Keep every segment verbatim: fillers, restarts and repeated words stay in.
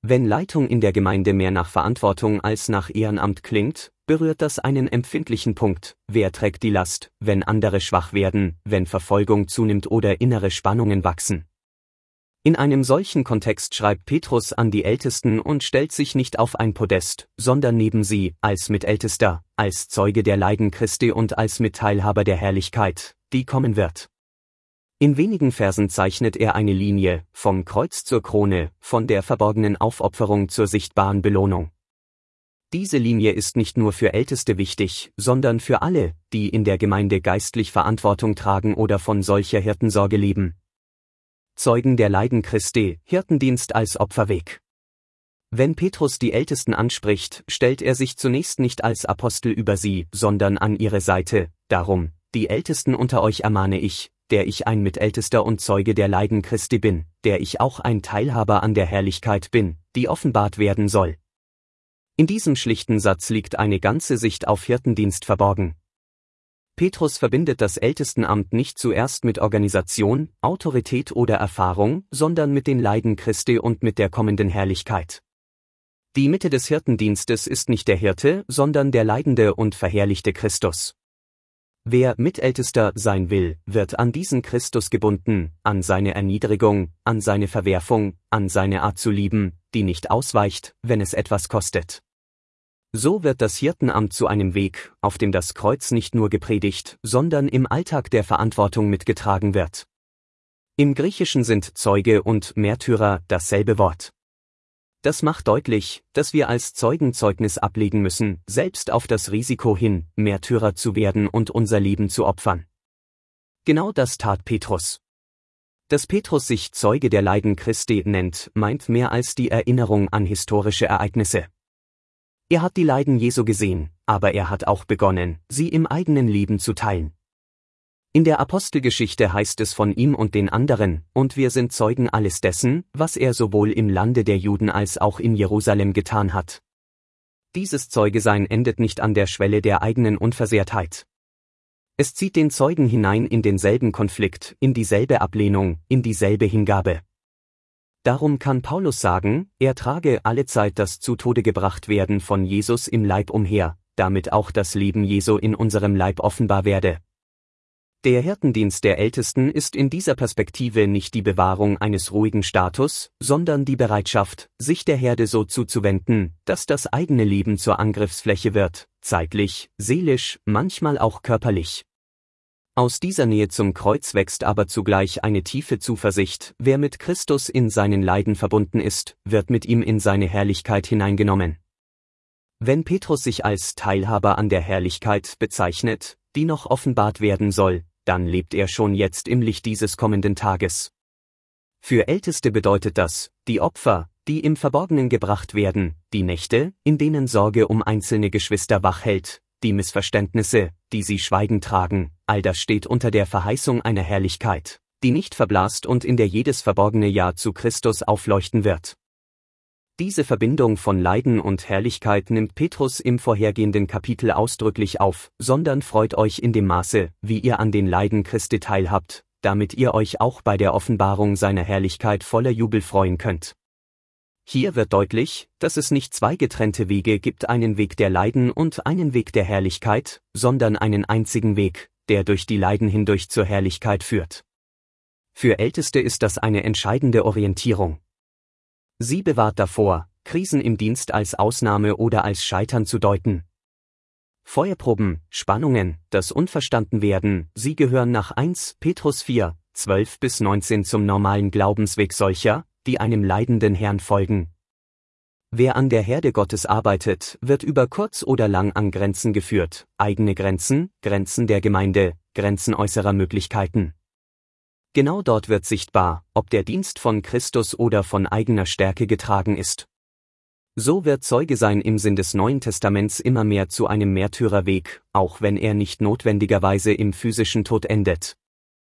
Wenn Leitung in der Gemeinde mehr nach Verantwortung als nach Ehrenamt klingt, berührt das einen empfindlichen Punkt: Wer trägt die Last, wenn andere schwach werden, wenn Verfolgung zunimmt oder innere Spannungen wachsen? In einem solchen Kontext schreibt Petrus an die Ältesten und stellt sich nicht auf ein Podest, sondern neben sie, als Mitältester, als Zeuge der Leiden Christi und als Mitteilhaber der Herrlichkeit, die kommen wird. In wenigen Versen zeichnet er eine Linie, vom Kreuz zur Krone, von der verborgenen Aufopferung zur sichtbaren Belohnung. Diese Linie ist nicht nur für Älteste wichtig, sondern für alle, die in der Gemeinde geistlich Verantwortung tragen oder von solcher Hirtensorge leben. Zeugen der Leiden Christi, Hirtendienst als Opferweg. Wenn Petrus die Ältesten anspricht, stellt er sich zunächst nicht als Apostel über sie, sondern an ihre Seite. Darum, die Ältesten unter euch ermahne ich, der ich ein Mitältester und Zeuge der Leiden Christi bin, der ich auch ein Teilhaber an der Herrlichkeit bin, die offenbart werden soll. In diesem schlichten Satz liegt eine ganze Sicht auf Hirtendienst verborgen. Petrus verbindet das Ältestenamt nicht zuerst mit Organisation, Autorität oder Erfahrung, sondern mit den Leiden Christi und mit der kommenden Herrlichkeit. Die Mitte des Hirtendienstes ist nicht der Hirte, sondern der leidende und verherrlichte Christus. Wer Mitältester sein will, wird an diesen Christus gebunden, an seine Erniedrigung, an seine Verwerfung, an seine Art zu lieben, die nicht ausweicht, wenn es etwas kostet. So wird das Hirtenamt zu einem Weg, auf dem das Kreuz nicht nur gepredigt, sondern im Alltag der Verantwortung mitgetragen wird. Im Griechischen sind Zeuge und Märtyrer dasselbe Wort. Das macht deutlich, dass wir als Zeugen Zeugnis ablegen müssen, selbst auf das Risiko hin, Märtyrer zu werden und unser Leben zu opfern. Genau das tat Petrus. Dass Petrus sich Zeuge der Leiden Christi nennt, meint mehr als die Erinnerung an historische Ereignisse. Er hat die Leiden Jesu gesehen, aber er hat auch begonnen, sie im eigenen Leben zu teilen. In der Apostelgeschichte heißt es von ihm und den anderen, und wir sind Zeugen alles dessen, was er sowohl im Lande der Juden als auch in Jerusalem getan hat. Dieses Zeugesein endet nicht an der Schwelle der eigenen Unversehrtheit. Es zieht den Zeugen hinein in denselben Konflikt, in dieselbe Ablehnung, in dieselbe Hingabe. Darum kann Paulus sagen, er trage allezeit das zu Tode gebracht werden von Jesus im Leib umher, damit auch das Leben Jesu in unserem Leib offenbar werde. Der Hirtendienst der Ältesten ist in dieser Perspektive nicht die Bewahrung eines ruhigen Status, sondern die Bereitschaft, sich der Herde so zuzuwenden, dass das eigene Leben zur Angriffsfläche wird, zeitlich, seelisch, manchmal auch körperlich. Aus dieser Nähe zum Kreuz wächst aber zugleich eine tiefe Zuversicht: Wer mit Christus in seinen Leiden verbunden ist, wird mit ihm in seine Herrlichkeit hineingenommen. Wenn Petrus sich als Teilhaber an der Herrlichkeit bezeichnet, die noch offenbart werden soll, dann lebt er schon jetzt im Licht dieses kommenden Tages. Für Älteste bedeutet das, die Opfer, die im Verborgenen gebracht werden, die Nächte, in denen Sorge um einzelne Geschwister wach hält, die Missverständnisse, die sie schweigend tragen, all das steht unter der Verheißung einer Herrlichkeit, die nicht verblasst und in der jedes verborgene Ja zu Christus aufleuchten wird. Diese Verbindung von Leiden und Herrlichkeit nimmt Petrus im vorhergehenden Kapitel ausdrücklich auf, sondern freut euch in dem Maße, wie ihr an den Leiden Christi teilhabt, damit ihr euch auch bei der Offenbarung seiner Herrlichkeit voller Jubel freuen könnt. Hier wird deutlich, dass es nicht zwei getrennte Wege gibt, einen Weg der Leiden und einen Weg der Herrlichkeit, sondern einen einzigen Weg, der durch die Leiden hindurch zur Herrlichkeit führt. Für Älteste ist das eine entscheidende Orientierung. Sie bewahrt davor, Krisen im Dienst als Ausnahme oder als Scheitern zu deuten. Feuerproben, Spannungen, das Unverstandenwerden, sie gehören nach erster Petrus vier, zwölf bis neunzehn zum normalen Glaubensweg solcher, die einem leidenden Herrn folgen. Wer an der Herde Gottes arbeitet, wird über kurz oder lang an Grenzen geführt, eigene Grenzen, Grenzen der Gemeinde, Grenzen äußerer Möglichkeiten. Genau dort wird sichtbar, ob der Dienst von Christus oder von eigener Stärke getragen ist. So wird Zeuge sein im Sinn des Neuen Testaments immer mehr zu einem Märtyrerweg, auch wenn er nicht notwendigerweise im physischen Tod endet.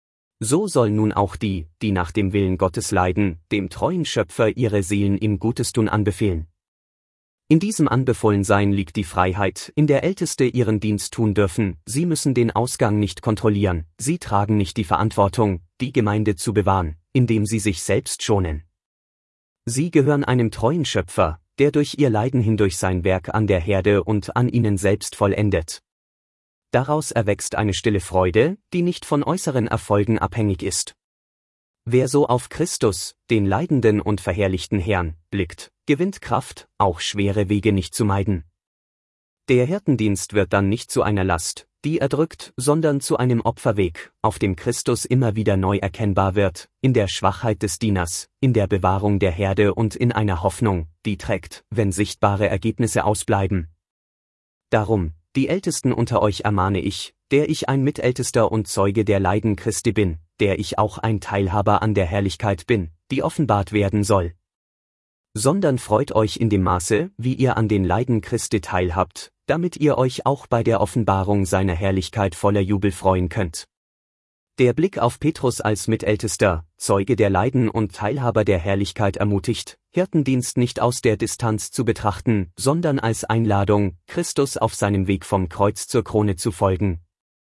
So soll nun auch die, die nach dem Willen Gottes leiden, dem treuen Schöpfer ihre Seelen im Gutestun anbefehlen. In diesem Anbefohlensein liegt die Freiheit, in der Älteste ihren Dienst tun dürfen. Sie müssen den Ausgang nicht kontrollieren, sie tragen nicht die Verantwortung, die Gemeinde zu bewahren, indem sie sich selbst schonen. Sie gehören einem treuen Schöpfer, der durch ihr Leiden hindurch sein Werk an der Herde und an ihnen selbst vollendet. Daraus erwächst eine stille Freude, die nicht von äußeren Erfolgen abhängig ist. Wer so auf Christus, den leidenden und verherrlichten Herrn, blickt, gewinnt Kraft, auch schwere Wege nicht zu meiden. Der Hirtendienst wird dann nicht zu einer Last, die erdrückt, sondern zu einem Opferweg, auf dem Christus immer wieder neu erkennbar wird, in der Schwachheit des Dieners, in der Bewahrung der Herde und in einer Hoffnung, die trägt, wenn sichtbare Ergebnisse ausbleiben. Darum, die Ältesten unter euch ermahne ich, der ich ein Mitältester und Zeuge der Leiden Christi bin, der ich auch ein Teilhaber an der Herrlichkeit bin, die offenbart werden soll. Sondern freut euch in dem Maße, wie ihr an den Leiden Christi teilhabt, damit ihr euch auch bei der Offenbarung seiner Herrlichkeit voller Jubel freuen könnt. Der Blick auf Petrus als Mitältester, Zeuge der Leiden und Teilhaber der Herrlichkeit ermutigt, Hirtendienst nicht aus der Distanz zu betrachten, sondern als Einladung, Christus auf seinem Weg vom Kreuz zur Krone zu folgen.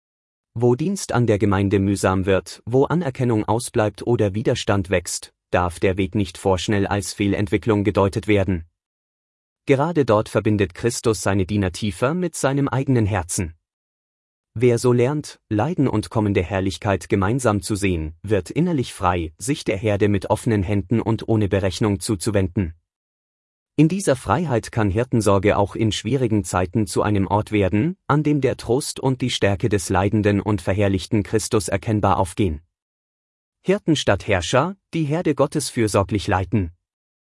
Wo Dienst an der Gemeinde mühsam wird, wo Anerkennung ausbleibt oder Widerstand wächst, darf der Weg nicht vorschnell als Fehlentwicklung gedeutet werden. Gerade dort verbindet Christus seine Diener tiefer mit seinem eigenen Herzen. Wer so lernt, Leiden und kommende Herrlichkeit gemeinsam zu sehen, wird innerlich frei, sich der Herde mit offenen Händen und ohne Berechnung zuzuwenden. In dieser Freiheit kann Hirtensorge auch in schwierigen Zeiten zu einem Ort werden, an dem der Trost und die Stärke des leidenden und verherrlichten Christus erkennbar aufgehen. Hirten statt Herrscher, die Herde Gottes fürsorglich leiten.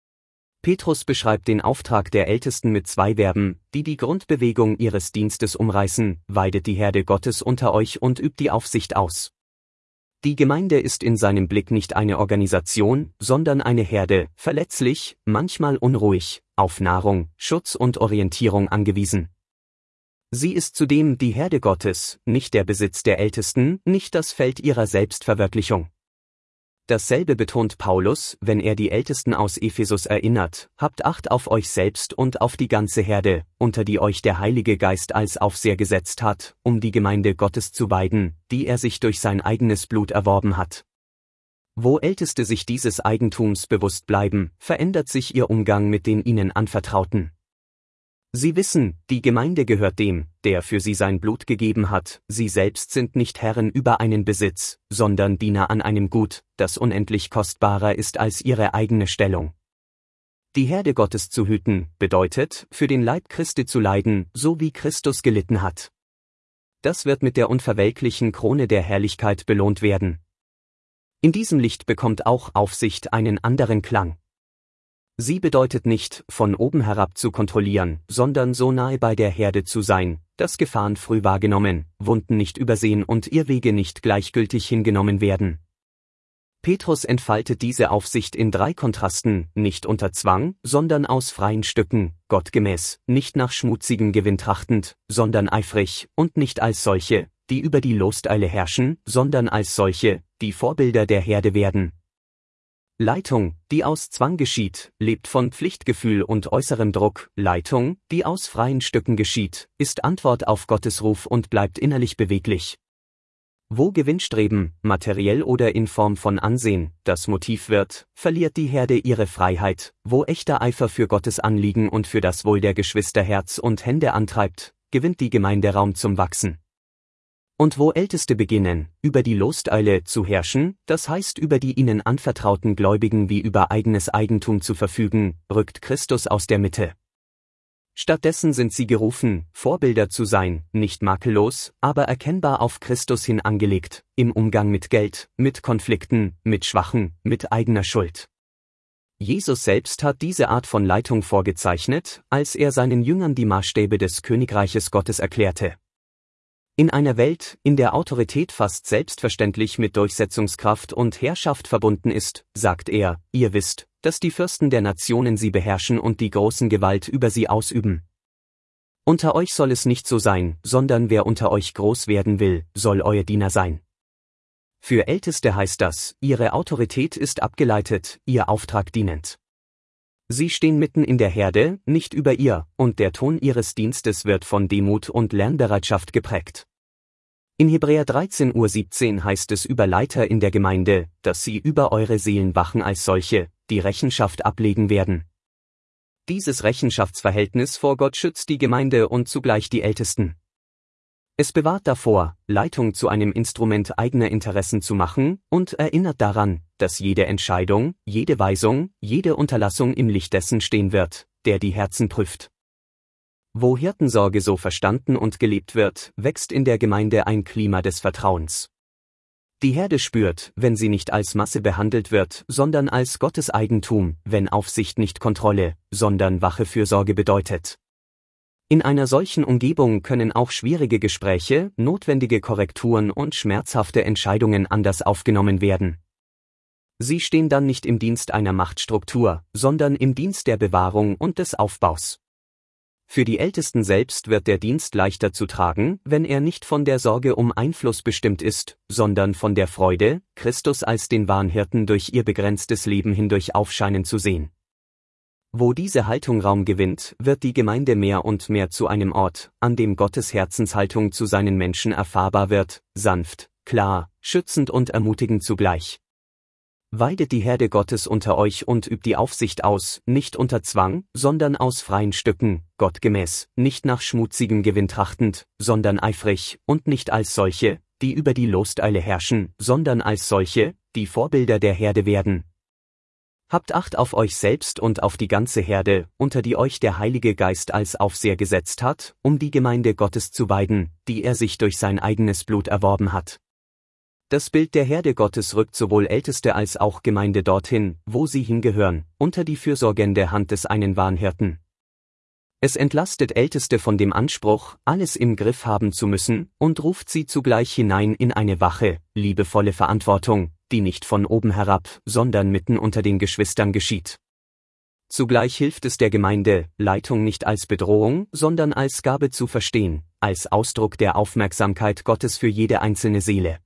Petrus beschreibt den Auftrag der Ältesten mit zwei Verben, die die Grundbewegung ihres Dienstes umreißen: weidet die Herde Gottes unter euch und übt die Aufsicht aus. Die Gemeinde ist in seinem Blick nicht eine Organisation, sondern eine Herde, verletzlich, manchmal unruhig, auf Nahrung, Schutz und Orientierung angewiesen. Sie ist zudem die Herde Gottes, nicht der Besitz der Ältesten, nicht das Feld ihrer Selbstverwirklichung. Dasselbe betont Paulus, wenn er die Ältesten aus Ephesus erinnert: Habt Acht auf euch selbst und auf die ganze Herde, unter die euch der Heilige Geist als Aufseher gesetzt hat, um die Gemeinde Gottes zu weiden, die er sich durch sein eigenes Blut erworben hat. Wo Älteste sich dieses Eigentums bewusst bleiben, verändert sich ihr Umgang mit den ihnen Anvertrauten. Sie wissen, die Gemeinde gehört dem, der für sie sein Blut gegeben hat, sie selbst sind nicht Herren über einen Besitz, sondern Diener an einem Gut, das unendlich kostbarer ist als ihre eigene Stellung. Die Herde Gottes zu hüten, bedeutet, für den Leib Christi zu leiden, so wie Christus gelitten hat. Das wird mit der unverwelklichen Krone der Herrlichkeit belohnt werden. In diesem Licht bekommt auch Aufsicht einen anderen Klang. Sie bedeutet nicht, von oben herab zu kontrollieren, sondern so nahe bei der Herde zu sein, dass Gefahren früh wahrgenommen, Wunden nicht übersehen und Irrwege nicht gleichgültig hingenommen werden. Petrus entfaltet diese Aufsicht in drei Kontrasten: nicht unter Zwang, sondern aus freien Stücken, gottgemäß, nicht nach schmutzigem Gewinn trachtend, sondern eifrig, und nicht als solche, die über die Lusteile herrschen, sondern als solche, die Vorbilder der Herde werden. Leitung, die aus Zwang geschieht, lebt von Pflichtgefühl und äußerem Druck. Leitung, die aus freien Stücken geschieht, ist Antwort auf Gottes Ruf und bleibt innerlich beweglich. Wo Gewinnstreben, materiell oder in Form von Ansehen, das Motiv wird, verliert die Herde ihre Freiheit. Wo echter Eifer für Gottes Anliegen und für das Wohl der Geschwister Herz und Hände antreibt, gewinnt die Gemeinde Raum zum Wachsen. Und wo Älteste beginnen, über die Lusteile zu herrschen, das heißt über die ihnen anvertrauten Gläubigen wie über eigenes Eigentum zu verfügen, rückt Christus aus der Mitte. Stattdessen sind sie gerufen, Vorbilder zu sein, nicht makellos, aber erkennbar auf Christus hin angelegt, im Umgang mit Geld, mit Konflikten, mit Schwachen, mit eigener Schuld. Jesus selbst hat diese Art von Leitung vorgezeichnet, als er seinen Jüngern die Maßstäbe des Königreiches Gottes erklärte. In einer Welt, in der Autorität fast selbstverständlich mit Durchsetzungskraft und Herrschaft verbunden ist, sagt er: Ihr wisst, dass die Fürsten der Nationen sie beherrschen und die großen Gewalt über sie ausüben. Unter euch soll es nicht so sein, sondern wer unter euch groß werden will, soll euer Diener sein. Für Älteste heißt das, ihre Autorität ist abgeleitet, ihr Auftrag dienend. Sie stehen mitten in der Herde, nicht über ihr, und der Ton ihres Dienstes wird von Demut und Lernbereitschaft geprägt. In Hebräer dreizehn Uhr siebzehn heißt es über Leiter in der Gemeinde, dass sie über eure Seelen wachen als solche, die Rechenschaft ablegen werden. Dieses Rechenschaftsverhältnis vor Gott schützt die Gemeinde und zugleich die Ältesten. Es bewahrt davor, Leitung zu einem Instrument eigener Interessen zu machen und erinnert daran, dass jede Entscheidung, jede Weisung, jede Unterlassung im Licht dessen stehen wird, der die Herzen prüft. Wo Hirtensorge so verstanden und gelebt wird, wächst in der Gemeinde ein Klima des Vertrauens. Die Herde spürt, wenn sie nicht als Masse behandelt wird, sondern als Gottes Eigentum, wenn Aufsicht nicht Kontrolle, sondern wache Fürsorge bedeutet. In einer solchen Umgebung können auch schwierige Gespräche, notwendige Korrekturen und schmerzhafte Entscheidungen anders aufgenommen werden. Sie stehen dann nicht im Dienst einer Machtstruktur, sondern im Dienst der Bewahrung und des Aufbaus. Für die Ältesten selbst wird der Dienst leichter zu tragen, wenn er nicht von der Sorge um Einfluss bestimmt ist, sondern von der Freude, Christus als den wahren Hirten durch ihr begrenztes Leben hindurch aufscheinen zu sehen. Wo diese Haltung Raum gewinnt, wird die Gemeinde mehr und mehr zu einem Ort, an dem Gottes Herzenshaltung zu seinen Menschen erfahrbar wird, sanft, klar, schützend und ermutigend zugleich. Weidet die Herde Gottes unter euch und übt die Aufsicht aus, nicht unter Zwang, sondern aus freien Stücken, gottgemäß, nicht nach schmutzigem Gewinn trachtend, sondern eifrig, und nicht als solche, die über die Lusteile herrschen, sondern als solche, die Vorbilder der Herde werden. Habt Acht auf euch selbst und auf die ganze Herde, unter die euch der Heilige Geist als Aufseher gesetzt hat, um die Gemeinde Gottes zu weiden, die er sich durch sein eigenes Blut erworben hat. Das Bild der Herde Gottes rückt sowohl Älteste als auch Gemeinde dorthin, wo sie hingehören, unter die fürsorgende Hand des einen wahren Hirten. Es entlastet Älteste von dem Anspruch, alles im Griff haben zu müssen, und ruft sie zugleich hinein in eine wache, liebevolle Verantwortung, die nicht von oben herab, sondern mitten unter den Geschwistern geschieht. Zugleich hilft es der Gemeinde, Leitung nicht als Bedrohung, sondern als Gabe zu verstehen, als Ausdruck der Aufmerksamkeit Gottes für jede einzelne Seele.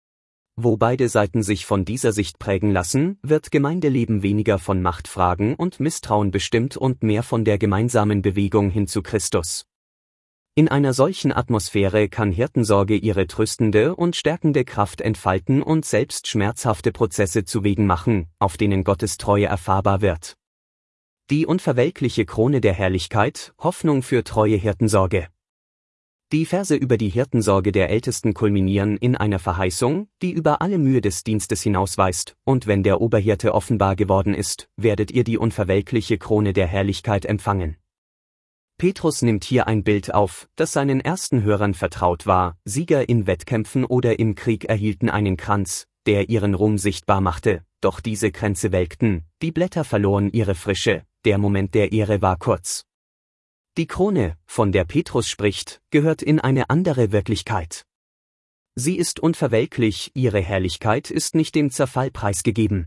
Wo beide Seiten sich von dieser Sicht prägen lassen, wird Gemeindeleben weniger von Machtfragen und Misstrauen bestimmt und mehr von der gemeinsamen Bewegung hin zu Christus. In einer solchen Atmosphäre kann Hirtensorge ihre tröstende und stärkende Kraft entfalten und selbst schmerzhafte Prozesse zuwegen machen, auf denen Gottes Treue erfahrbar wird. Die unverwelkliche Krone der Herrlichkeit, Hoffnung für treue Hirtensorge. Die Verse über die Hirtensorge der Ältesten kulminieren in einer Verheißung, die über alle Mühe des Dienstes hinausweist, und wenn der Oberhirte offenbar geworden ist, werdet ihr die unverwelkliche Krone der Herrlichkeit empfangen. Petrus nimmt hier ein Bild auf, das seinen ersten Hörern vertraut war. Sieger in Wettkämpfen oder im Krieg erhielten einen Kranz, der ihren Ruhm sichtbar machte, doch diese Kränze welkten, die Blätter verloren ihre Frische, der Moment der Ehre war kurz. Die Krone, von der Petrus spricht, gehört in eine andere Wirklichkeit. Sie ist unverwelklich, ihre Herrlichkeit ist nicht dem Zerfall preisgegeben.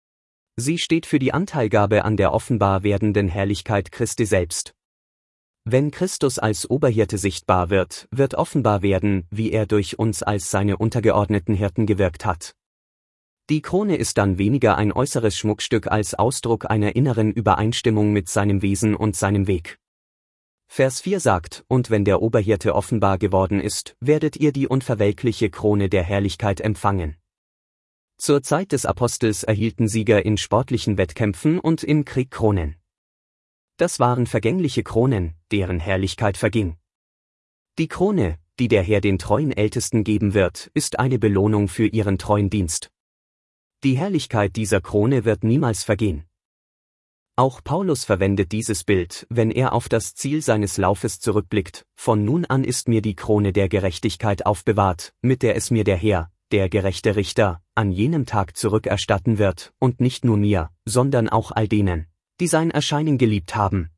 Sie steht für die Anteilgabe an der offenbar werdenden Herrlichkeit Christi selbst. Wenn Christus als Oberhirte sichtbar wird, wird offenbar werden, wie er durch uns als seine untergeordneten Hirten gewirkt hat. Die Krone ist dann weniger ein äußeres Schmuckstück als Ausdruck einer inneren Übereinstimmung mit seinem Wesen und seinem Weg. Vers vier sagt, und wenn der Oberhirte offenbar geworden ist, werdet ihr die unverwelkliche Krone der Herrlichkeit empfangen. Zur Zeit des Apostels erhielten Sieger in sportlichen Wettkämpfen und im Krieg Kronen. Das waren vergängliche Kronen, deren Herrlichkeit verging. Die Krone, die der Herr den treuen Ältesten geben wird, ist eine Belohnung für ihren treuen Dienst. Die Herrlichkeit dieser Krone wird niemals vergehen. Auch Paulus verwendet dieses Bild, wenn er auf das Ziel seines Laufes zurückblickt: Von nun an ist mir die Krone der Gerechtigkeit aufbewahrt, mit der es mir der Herr, der gerechte Richter, an jenem Tag zurückerstatten wird, und nicht nur mir, sondern auch all denen, die sein Erscheinen geliebt haben.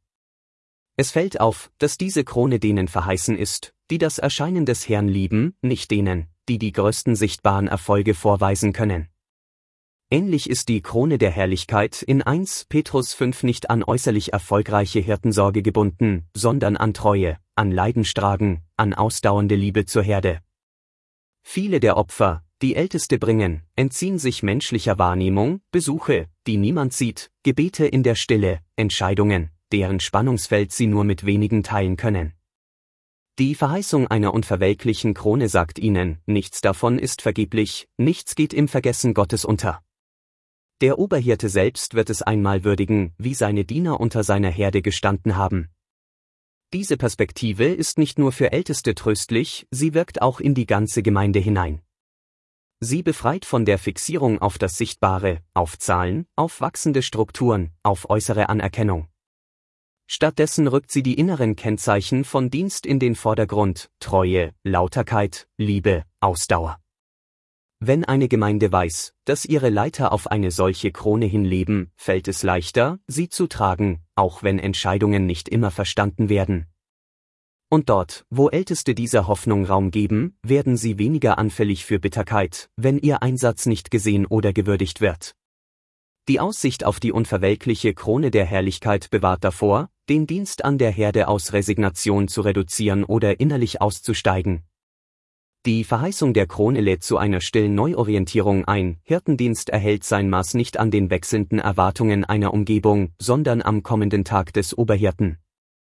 Es fällt auf, dass diese Krone denen verheißen ist, die das Erscheinen des Herrn lieben, nicht denen, die die größten sichtbaren Erfolge vorweisen können. Ähnlich ist die Krone der Herrlichkeit in erster Petrus fünf nicht an äußerlich erfolgreiche Hirtensorge gebunden, sondern an Treue, an Leidenstragen, an ausdauernde Liebe zur Herde. Viele der Opfer, die Älteste bringen, entziehen sich menschlicher Wahrnehmung, Besuche, die niemand sieht, Gebete in der Stille, Entscheidungen, deren Spannungsfeld sie nur mit wenigen teilen können. Die Verheißung einer unverwelklichen Krone sagt ihnen, nichts davon ist vergeblich, nichts geht im Vergessen Gottes unter. Der Oberhirte selbst wird es einmal würdigen, wie seine Diener unter seiner Herde gestanden haben. Diese Perspektive ist nicht nur für Älteste tröstlich, sie wirkt auch in die ganze Gemeinde hinein. Sie befreit von der Fixierung auf das Sichtbare, auf Zahlen, auf wachsende Strukturen, auf äußere Anerkennung. Stattdessen rückt sie die inneren Kennzeichen von Dienst in den Vordergrund: Treue, Lauterkeit, Liebe, Ausdauer. Wenn eine Gemeinde weiß, dass ihre Leiter auf eine solche Krone hinleben, fällt es leichter, sie zu tragen, auch wenn Entscheidungen nicht immer verstanden werden. Und dort, wo Älteste dieser Hoffnung Raum geben, werden sie weniger anfällig für Bitterkeit, wenn ihr Einsatz nicht gesehen oder gewürdigt wird. Die Aussicht auf die unverwelkliche Krone der Herrlichkeit bewahrt davor, den Dienst an der Herde aus Resignation zu reduzieren oder innerlich auszusteigen. Die Verheißung der Krone lädt zu einer stillen Neuorientierung ein. Hirtendienst erhält sein Maß nicht an den wechselnden Erwartungen einer Umgebung, sondern am kommenden Tag des Oberhirten.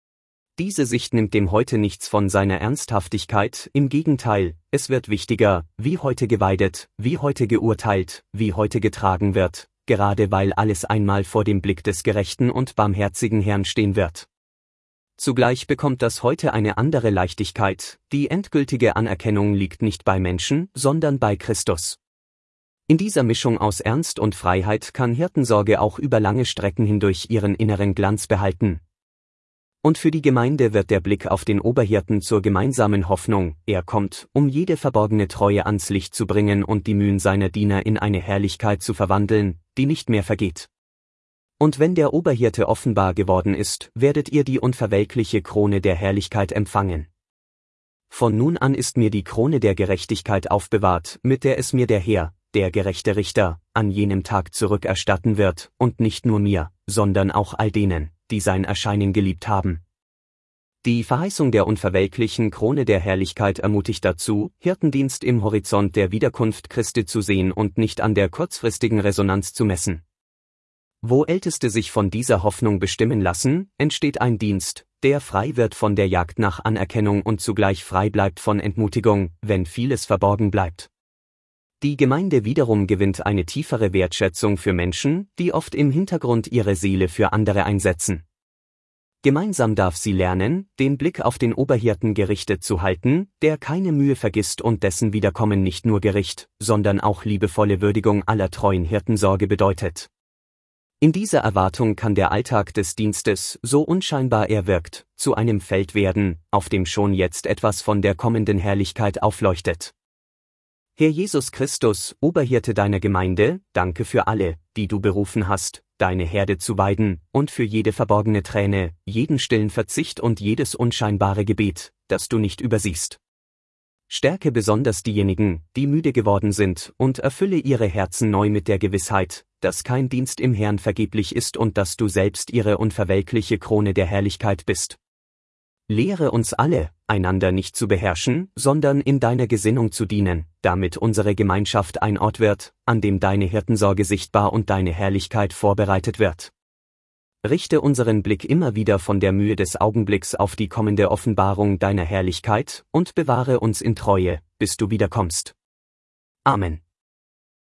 Diese Sicht nimmt dem heute nichts von seiner Ernsthaftigkeit, im Gegenteil, es wird wichtiger, wie heute geweidet, wie heute geurteilt, wie heute getragen wird, gerade weil alles einmal vor dem Blick des gerechten und barmherzigen Herrn stehen wird. Zugleich bekommt das heute eine andere Leichtigkeit, die endgültige Anerkennung liegt nicht bei Menschen, sondern bei Christus. In dieser Mischung aus Ernst und Freiheit kann Hirtensorge auch über lange Strecken hindurch ihren inneren Glanz behalten. Und für die Gemeinde wird der Blick auf den Oberhirten zur gemeinsamen Hoffnung: Er kommt, um jede verborgene Treue ans Licht zu bringen und die Mühen seiner Diener in eine Herrlichkeit zu verwandeln, die nicht mehr vergeht. Und wenn der Oberhirte offenbar geworden ist, werdet ihr die unverwelkliche Krone der Herrlichkeit empfangen. Von nun an ist mir die Krone der Gerechtigkeit aufbewahrt, mit der es mir der Herr, der gerechte Richter, an jenem Tag zurückerstatten wird, und nicht nur mir, sondern auch all denen, die sein Erscheinen geliebt haben. Die Verheißung der unverwelklichen Krone der Herrlichkeit ermutigt dazu, Hirtendienst im Horizont der Wiederkunft Christi zu sehen und nicht an der kurzfristigen Resonanz zu messen. Wo Älteste sich von dieser Hoffnung bestimmen lassen, entsteht ein Dienst, der frei wird von der Jagd nach Anerkennung und zugleich frei bleibt von Entmutigung, wenn vieles verborgen bleibt. Die Gemeinde wiederum gewinnt eine tiefere Wertschätzung für Menschen, die oft im Hintergrund ihre Seele für andere einsetzen. Gemeinsam darf sie lernen, den Blick auf den Oberhirten gerichtet zu halten, der keine Mühe vergisst und dessen Wiederkommen nicht nur Gericht, sondern auch liebevolle Würdigung aller treuen Hirtensorge bedeutet. In dieser Erwartung kann der Alltag des Dienstes, so unscheinbar er wirkt, zu einem Feld werden, auf dem schon jetzt etwas von der kommenden Herrlichkeit aufleuchtet. Herr Jesus Christus, Oberhirte deiner Gemeinde, danke für alle, die du berufen hast, deine Herde zu weiden, und für jede verborgene Träne, jeden stillen Verzicht und jedes unscheinbare Gebet, das du nicht übersiehst. Stärke besonders diejenigen, die müde geworden sind, und erfülle ihre Herzen neu mit der Gewissheit, dass kein Dienst im Herrn vergeblich ist und dass du selbst ihre unverwelkliche Krone der Herrlichkeit bist. Lehre uns alle, einander nicht zu beherrschen, sondern in deiner Gesinnung zu dienen, damit unsere Gemeinschaft ein Ort wird, an dem deine Hirtensorge sichtbar und deine Herrlichkeit vorbereitet wird. Richte unseren Blick immer wieder von der Mühe des Augenblicks auf die kommende Offenbarung deiner Herrlichkeit und bewahre uns in Treue, bis du wiederkommst. Amen.